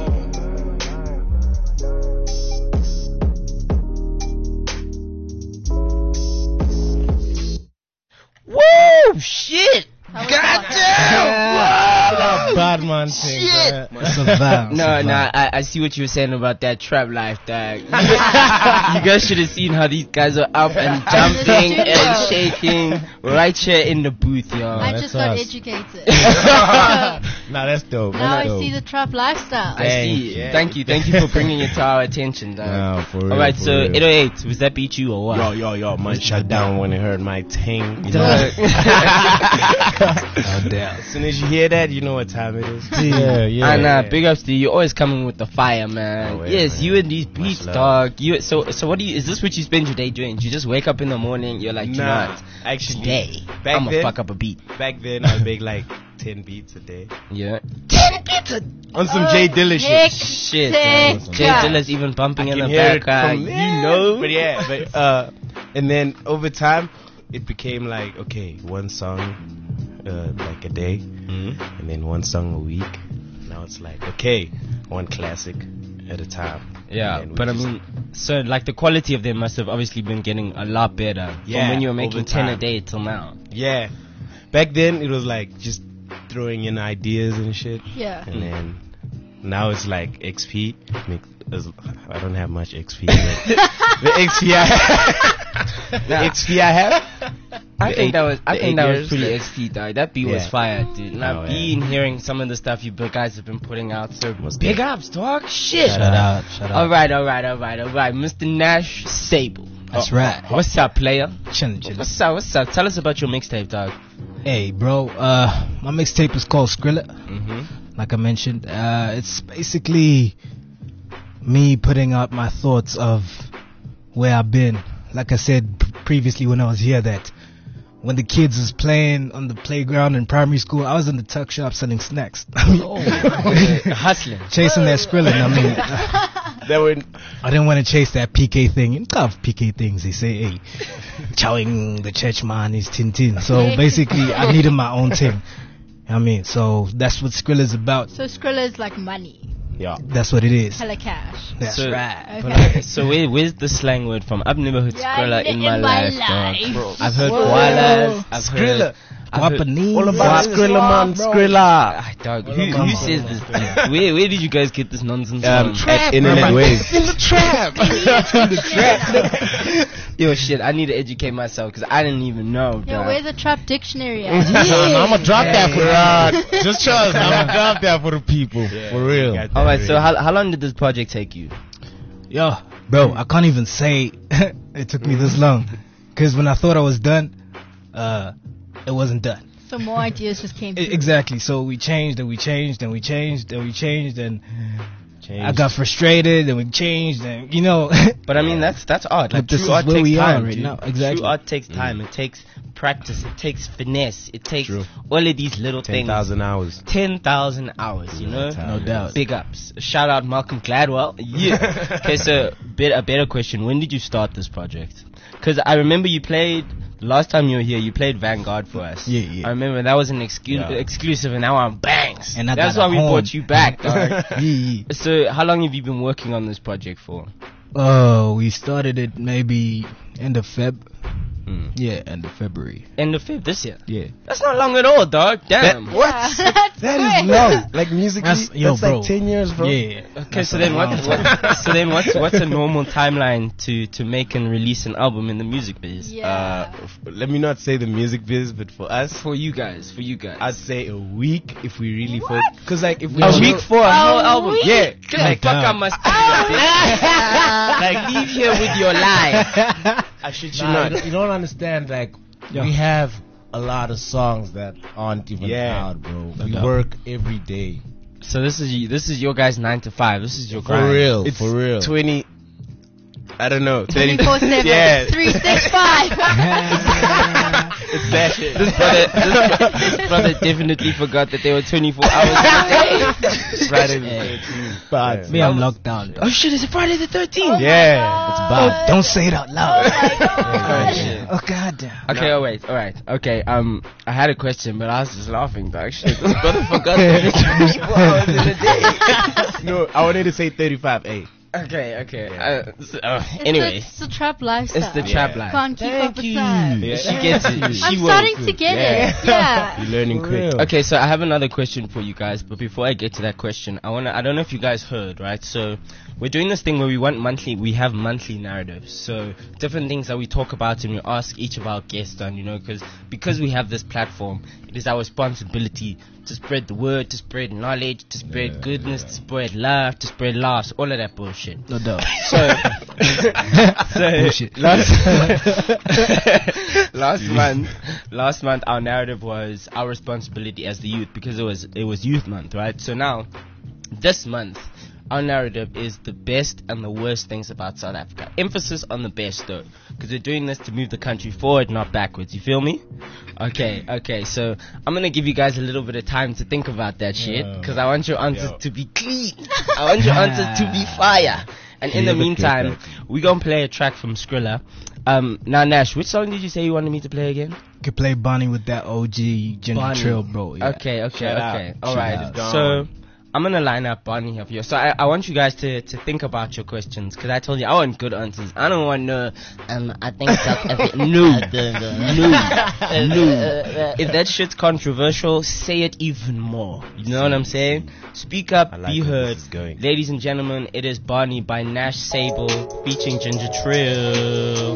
Whoa! Shit! Goddamn! Bad man thing. I see what you were saying about that trap life, dog. You guys should have seen how these guys are up and jumping and shaking right here in the booth, yo. I just got educated. Nah, that's dope. Now I see the trap lifestyle. I see. Yeah. Thank you for bringing it to our attention, dog. No, for real. Alright, so 808, was that beat you or what? Yo, man, shut down when it heard my ting. You know? Oh, damn. As soon as you hear that, you know what time it is. Yeah. And big ups to you. You're always coming with the fire, man. Oh, yes, man. you and these beats, dog. So what do you? Is this what you spend your day doing? Do you just wake up in the morning? You're like, you know what? Actually, today I'm gonna fuck up a beat. Back then, I make like 10 beats a day. Yeah. 10 beats on some Jay Dilla shit. Shit. Jay Dilla's even bumping in the background. You know. But and then over time, it became like, okay, one song like a day, and then one song a week. Now it's like, okay, one classic at a time. Yeah, but I mean, so like the quality of them must have obviously been getting a lot better from when you were making 10 a day till now. Yeah, back then it was like just throwing in ideas and shit. Yeah. And then now it's like XP. I don't have much XP. The XP I have. I think that was pretty XP, dog. That beat was fire, dude. And I've been hearing some of the stuff you guys have been putting out. So big ups, dog. Shit. Shout out. All right. Mr. Nash Sable. That's right. What's up, player? Chillin'. What's up? Tell us about your mixtape, dog. Hey, bro. My mixtape is called Skrilla. Like I mentioned, it's basically me putting out my thoughts of where I've been. Like I said previously when I was here, that when the kids was playing on the playground in primary school, I was in the tuck shop selling snacks. Hustling, chasing that Skrilla. I mean, I didn't want to chase that PK thing. You know, PK things, they say, hey, chowing the church man is Tintin. So basically, I needed my own thing. I mean, so that's what Skrilla is about. So Skrilla is like money. Yeah, that's what it is. Hella cash. That's right. Okay. So where's the slang word from? I've never heard Skrilla in my life, dog. I've heard Whoa. koalas. I've Skrilla. heard all about Skrilla, man. Skrilla. Dog, who says this? Where did you guys get this nonsense from? At Internet Waves. In the trap. In the trap. Yo, shit, I need to educate myself because I didn't even know. Yo, where's the trap dictionary at? I'm gonna drop that for just trust. I'm gonna drop that for the people. For real. Alright, so how long did this project take you? Yo, bro, I can't even say it took me this long. Because when I thought I was done, it wasn't done. So more ideas just came through. Exactly. So we changed and we changed and we changed and we changed and I got frustrated and we changed and you know. But I mean that's art. Like this true art is where takes we time are right now. Exactly. True art takes time. It takes practice. It takes finesse. It takes all of these little 10,000 hours. 10,000 hours. You know. No doubt. Big ups. Shout out Malcolm Gladwell. Yeah. Okay, so a better question. When did you start this project? Because I remember you played. Last time you were here, you played Vanguard for us. Yeah. I remember that was an exclusive, and now I'm bangs. And that's why we brought you back, dog. Yeah. So, how long have you been working on this project for? Oh, we started it maybe end of Feb. Yeah, end of February. End of Feb this year? Yeah. That's not long at all, dog. Damn. What? That is long. Like musically, that's bro. like 10 years, bro. Yeah. Okay, so then what's a normal timeline to make and release an album in the music biz? Yeah. Let me not say the music biz, but for us, For you guys. I'd say a week if we really focus. Because like if we A week for a whole album? week? Yeah. Like, fuck up my Like, leave here with your lie. I shit you not. You don't understand, like, we have a lot of songs that aren't even out, bro. We work every day. So this is your guys' 9 to 5. This is your grind. For real, It's for real. I don't know. 24/7. Yeah. 365. It's that shit. This brother definitely forgot that there were 24 hours in a day. Friday the 13th. Me, I'm locked down. Oh shit, is it Friday the 13th? Yeah. It's bad. Don't say it out loud. Oh God damn. Okay, oh wait, alright. Okay, I had a question, but I was just laughing, dog. Shit, this brother forgot that there were 24 hours in a day. No, I wanted to say 35A. Okay. Anyway. It's the trap lifestyle. It's the trap life. Can't keep up with that. Yeah. She gets it. I'm starting to get it. Yeah. You're learning quick. Okay, so I have another question for you guys, but before I get to that question, I don't know if you guys heard, right? So we're doing this thing where we have monthly narratives. So different things that we talk about and we ask each of our guests on, because we have this platform, it is our responsibility to spread the word, to spread knowledge, to spread goodness, to spread love, to spread laughs, all of that bullshit. No doubt. So Bullshit. last month our narrative was our responsibility as the youth, because it was Youth Month, right? So now this month our narrative is the best and the worst things about South Africa. Emphasis on the best though, because we're doing this to move the country forward, not backwards. You feel me? Okay. So I'm gonna give you guys a little bit of time to think about that shit, because I want your answers to be clean. I want your answers to be fire. And in the meantime, we're gonna play a track from Skrilla. Now Nash, which song did you say you wanted me to play again? You could play Bonnie with that OG Ginger Trill, bro. Yeah. Okay. Shout Alright. out. So I'm gonna line up Bonnie up here. So I want you guys to think about your questions, because I told you I want good answers. I don't want no I think South Africa. No. If that shit's controversial, say it even more. You know what I'm saying? Speak up, be heard. Ladies and gentlemen, it is Bonnie by Nash Sable featuring Ginger Trill.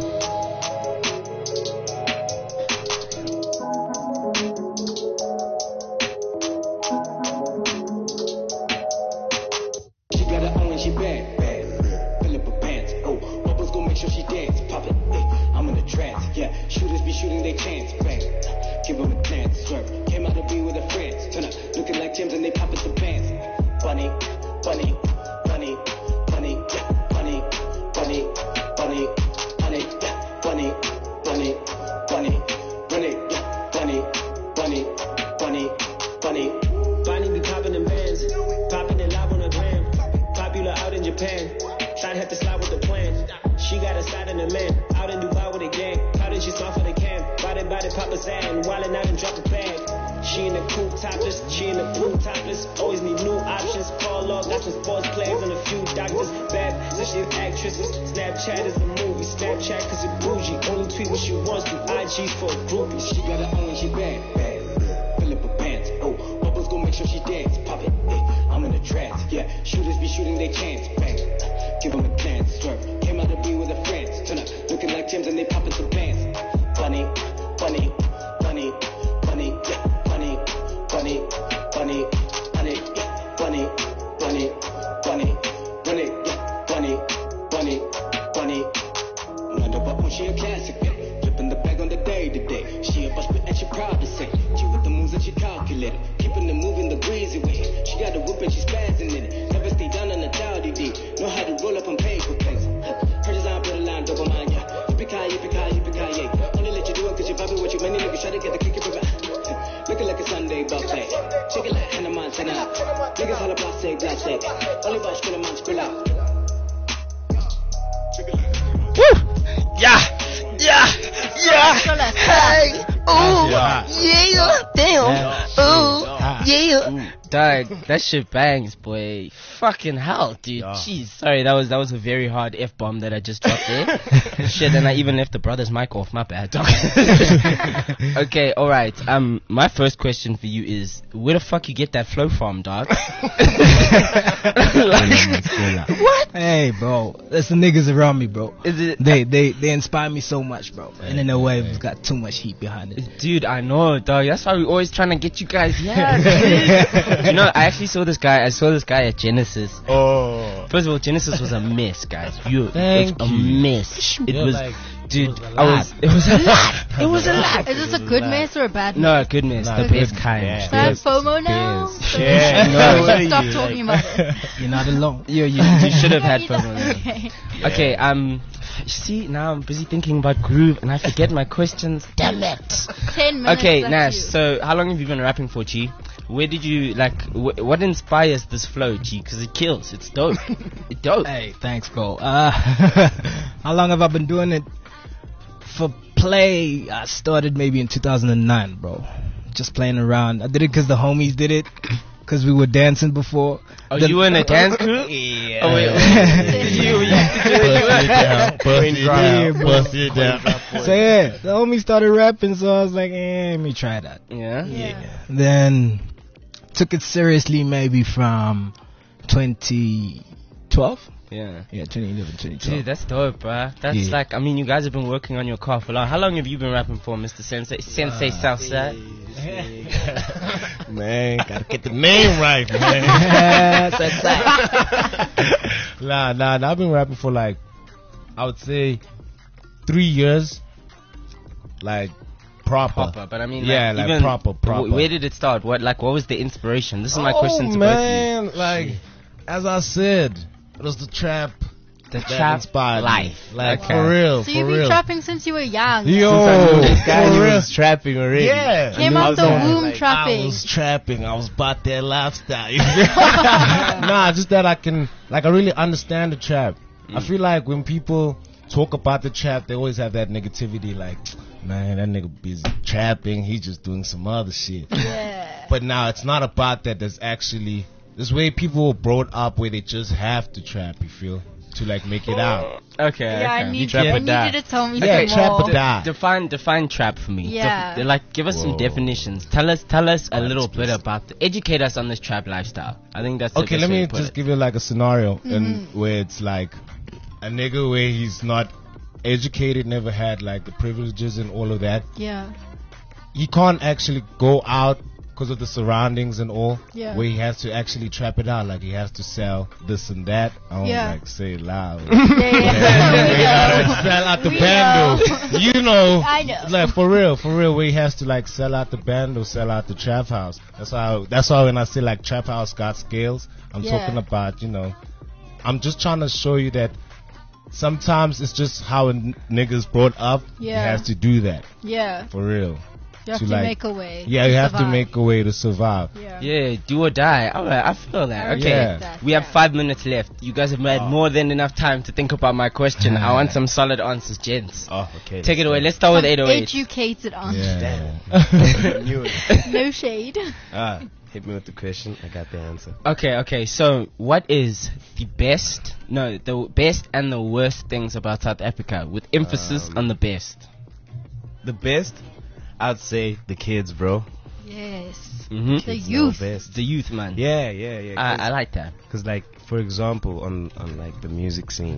That shit bangs, boy. Fucking hell, dude. Jeez. Sorry, that was a very hard F-bomb that I just dropped there. Shit, and I even left the brother's mic off. My bad, dog. Okay, alright. My first question for you is, where the fuck you get that flow from, dog? What? Hey, bro. That's the niggas around me, bro. Is it? They inspire me so much, bro. And in a way, it's got too much heat behind it. Dude, I know, dog. That's why we're always trying to get you guys. Yeah, dude. I actually saw this guy. I saw this guy at Genesis. Oh. First of all, Genesis was a mess, guys. It was a mess. It was, dude. It was a lot. It was a lot. Is this a good mess or a bad mess? No, a good mess. The best kind. Yeah. So I have FOMO now? Yeah. No, stop talking about it. You're not alone. You should have had FOMO now. Okay, See, now I'm busy thinking about groove and I forget my questions. Damn it. 10 minutes. Okay, Nash. So, how long have you been rapping for, G? Where did you what inspires this flow, G? Because it kills. It's dope. It's dope. Hey, thanks, bro. How long have I been doing it? For play, I started maybe in 2009, bro. Just playing around. I did it because the homies did it. Because we were dancing before. Oh, you were in a dance crew? Yeah. Oh, wait. You Bust it down. So yeah, the homie started rapping, so I was like, let me try that. Yeah? Then took it seriously maybe from 2012. Yeah, 2011, 2012. Dude, that's dope, bruh. That's like, I mean, you guys have been working on your car for long. How long have you been rapping for, Mr. Sensei? Sensei Southside? Man, gotta get the name right, man. Nah, I've been rapping for like, I would say 3 years. Like, proper. But I mean, yeah, like even proper. Where did it start? What was the inspiration? This is my question to man, both of you. like, as I said, it was the trap. The that trap inspired life. Me. Like, Okay. for real, So for you've been real. trapping since you were young. Yo, This guy, he for real. was trapping already. Yeah. Came out the womb trapping. I was trapping. I was about that lifestyle. Nah, just that I really understand the trap. I feel like when people talk about the trap, they always have that negativity, like, man, that nigga busy trapping. He's just doing some other shit. Yeah. But now it's not about that. There's actually this way people were brought up where they just have to trap. You feel to like make it out. Okay. Yeah, I need trap you or die. to tell me Yeah, some trap more. or die. Define trap for me. Yeah. Give us some Whoa. definitions. Tell us a little bit about. Educate us on this trap lifestyle. I think that's Okay, let me just give. give you like a scenario and where it's like a nigga where he's not educated, never had like the privileges and all of that. Yeah. He can't actually go out because of the surroundings and all. Yeah. Where he has to actually trap it out. Like he has to sell this and that. I don't Yeah. like say it loud. Yeah. Sell out the We bando. know. You know. I know. Like for real, where he has to like sell out the bando, sell out the trap house. That's why when I say like trap house got scales, I'm Yeah. talking about, I'm just trying to show you that sometimes it's just how a nigga's brought up. Yeah. He has to do that. Yeah. For real. You have To, to like- make a way. Yeah, you have to survive. make a way to survive. Yeah. Yeah, do or die. Alright, I feel that. I Okay, Yeah. that, we have yeah. 5 minutes left. You guys have had more than enough time to think about my question. I want some solid answers, gents. Oh, okay. Take it away. Let's start with 808. Educated on. Yeah. Knew it. No shade. Hit me with the question. I got the answer. Okay. So, what is the best and the worst things about South Africa, with emphasis on the best? The best, I'd say the kids, bro. Yes. Mm-hmm. The Kids know youth. best. The youth, man. Yeah. I like that. Because, like, for example, on like the music scene,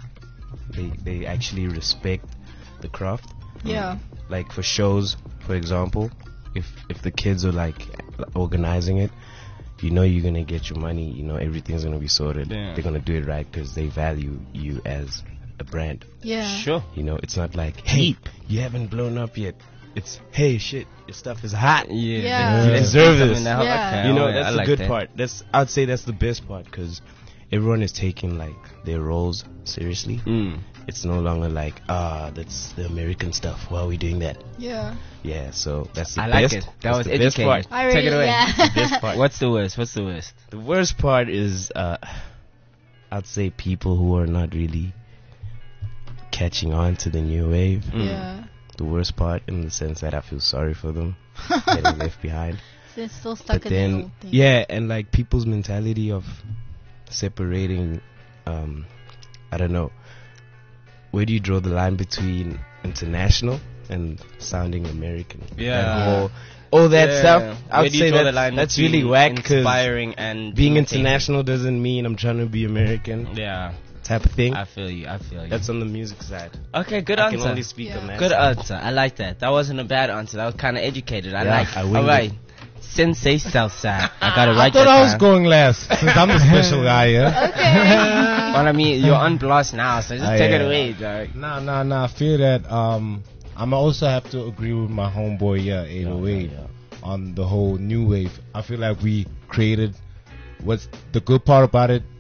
they actually respect the craft. Yeah. Like for shows, for example, if the kids are like organizing it, you're gonna get your money. Everything's gonna be sorted. Yeah. They're gonna do it right because they value you as a brand. Yeah. Sure. It's not like, hey, you haven't blown up yet. It's, hey, shit, your stuff is hot. Yeah. You deserve Something this. that- Yeah. okay, You know, alright, that's I the like good that. part. I'd say that's the best part because everyone is taking like their roles seriously. Mm. It's no longer like, that's the American stuff. Why are we doing that? Yeah. Yeah, so that's the I like best. it. That That's was the best educated. part. I Take it really- away. yeah. Best part. What's the worst? The worst part is, I'd say people who are not really catching on to the new wave. Yeah. The worst part, in the sense that I feel sorry for them getting left behind. They're still stuck But in the then, old thing. yeah, and like people's mentality of separating, I don't know, where do you draw the line between international and sounding American? Yeah. All that Yeah. stuff. I Where would do you say draw the that's, line that's between really whack because inspiring and being imitating? international doesn't mean I'm trying to be American Yeah, type of thing. I feel you. That's on the music side. Okay, good I answer. can only speak Yeah. on that Good side. answer. I like that. That wasn't a bad answer. That was kind of educated. I Yeah, like. I winged All right, Sensei Southside. I got it I right thought that I was time. going last since I'm the special guy here. Okay. Well, I mean, you're on blast now, so just Ah, take it yeah. away, dog. Nah. I feel that I'm also have to agree with my homeboy 808 on the whole new wave. I feel like we created what's the good part about it.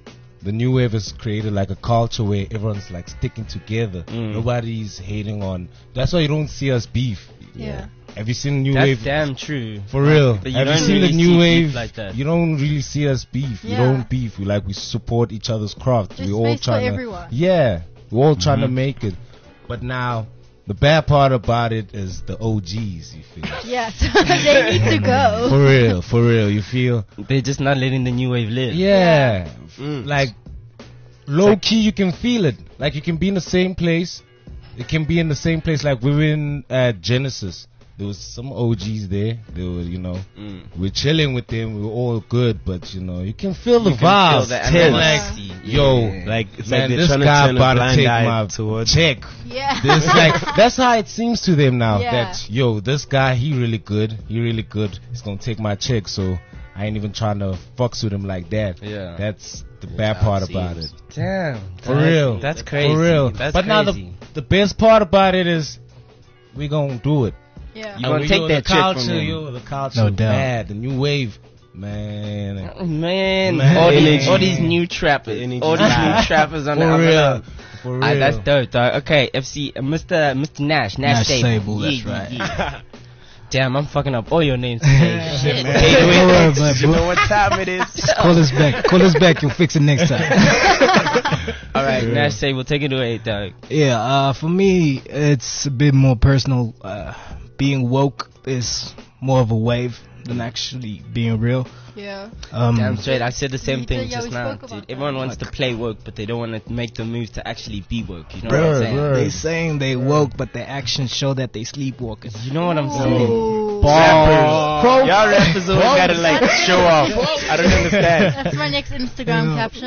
the new wave has created like a culture where everyone's like sticking together. Nobody's hating on. That's why you don't see us beef. Yeah. Have you seen new That's wave? damn true. For real. But Have you seen really the new wave? like that. You don't really see us beef. Yeah. We don't beef. We support each other's craft. There's We all space for trying everyone. to. Yeah. We're all trying to make it. But now, the bad part about it is the OGs. You feel? Yes. They need to go. For real. You feel? They're just not letting the new wave live. Yeah. Like low key, you can feel it. Like you can be in the same place. It can be in the same place. Like we were in Genesis. There was some OGs there. They were, we're chilling with them. We were all good, but you can feel the vibes. Like it's man, like they're this trying to guy turn a about to blind take eye my towards check. Yeah. This that's how it seems to them now. Yeah. That this guy, he really good. He's gonna take my check, so I ain't even trying to fucks with him like that. Yeah. That's the bad part about it. Damn. For real. That's crazy. For real. That's but now crazy. the best part about it is we gonna do it. Yeah. You gonna take that chick from the culture, No doubt. mad. The new wave, man. Man, Man. all Energy. these new trappers, Energy. all these new trappers on the For up and real. up. For real. That's dope, dog. Okay, FC, Mr. Nash Sable, that's Yeah, right. yeah. Damn, I'm fucking up all your names today. Shit. Don't worry about it, You bro. know what time it is? Just call us back. Call us back. You'll fix it next time. All right, Nash Sable, take it away, dog. Yeah, for me, it's a bit more personal. Being woke is more of a wave than actually being real. Yeah. Damn straight, I said the same We thing did, yeah, just we now, spoke dude. about that. Everyone wants to play woke, but they don't want to make the move to actually be woke. You know what I'm saying? They saying they woke, but their actions show that they sleepwalking. You know what I'm saying? Ooh. Rappers. Y'all rappers always gotta like show off. I don't understand. That's my next Instagram caption.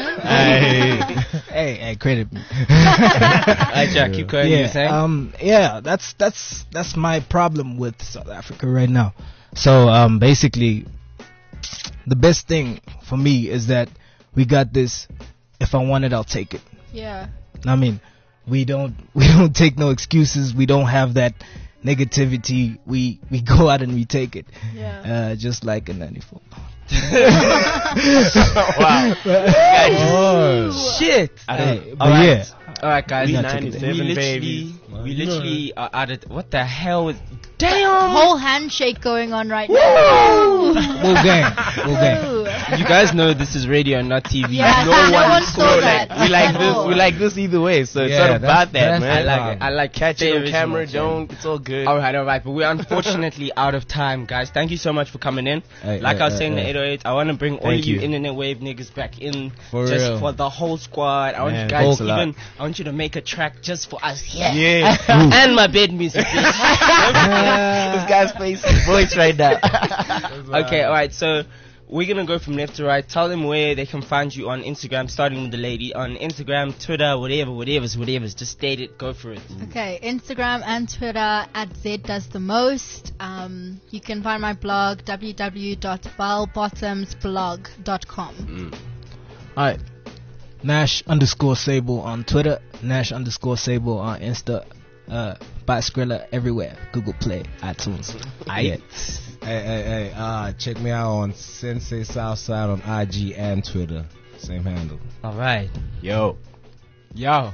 Hey, credit me. Alright, Jack, keep going. You were saying? Yeah, that's my problem with South Africa right now. So, basically, the best thing for me is that we got this. If I want it, I'll take it. Yeah. I mean, we don't take no excuses. We don't have that negativity. We go out and we take it. Yeah. Just like in '94. Wow. Shit. But Alright. yeah. Alright, guys. We Yeah, 97 baby. We literally are out of. What the hell is. Damn! Whole handshake going on right now. Full gang. Ooh. You guys know this is radio and not TV. Yeah, no one saw that. We like at this. all. We like this either way. So it's Yeah, not about that, that's man. I like it. I like Catch the it on original camera. thing. Don't. It's all good. Alright, but we're unfortunately out of time, guys. Thank you so much for coming in. Hey, like hey, I was hey, saying, hey. the 808, I want to bring all Thank you you. internet wave niggas back in. For just real. for the whole squad. I want Man, you guys thanks a lot. I want you to make a track just for us here. Yeah. And my bed music. bitch. This guy's face is voice right now. Okay, alright, so we're gonna go from left to right. Tell them where they can find you on Instagram, starting with the lady. On Instagram, Twitter, whatever's. Just state it, go for it. Okay, Instagram and Twitter at ZDoesTheMost. You can find my blog www.bellbottomsblog.com. Alright. Nash_Sable on Twitter. Nash_Sable on Insta. Buy Skrilla everywhere. Google Play, iTunes. Yeah. Hey, check me out on Sensei Southside on IG and Twitter. Same handle. Alright. Yo. Yo.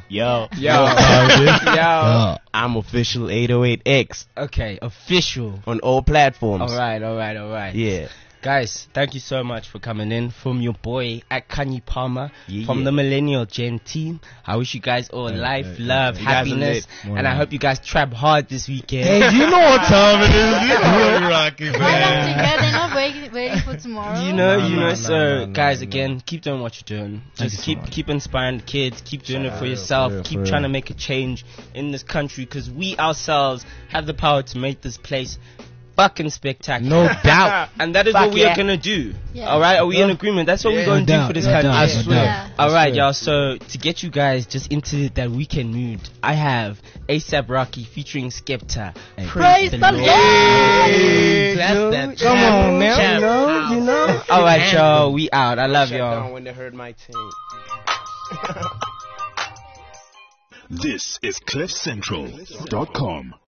I'm official 808X Okay, official. on all platforms. Alright. Yeah. Guys, thank you so much for coming in. From your boy at Kanye Palmer, Yeah, from yeah. the Millennial Gen team. I wish you guys all life, love, You guys are happiness, lit. and I hope you guys trap hard this weekend. Hey, you know what time it is? You know Rocky, Why not man. together? They're not waiting for tomorrow. You know, No, so no, guys, no. again, keep doing what you're doing. Thank Just you so much. keep inspiring the kids. Keep doing it for real, yourself. for real, Keep for trying to real. make a change in this country, because we ourselves have the power to make this place fucking spectacular. No doubt. And that is Fuck what we yeah. are gonna do. Yeah. Alright, are we in agreement? That's what we're gonna do for this country. I swear. Yeah. Alright, y'all, so to get you guys just into that weekend mood, I have ASAP Rocky featuring Skepta. Praise the Lord. That's that Come on now. champ. You know. Alright, y'all, we out. I love Shut y'all. down when they heard my team. This is CliffCentral.com.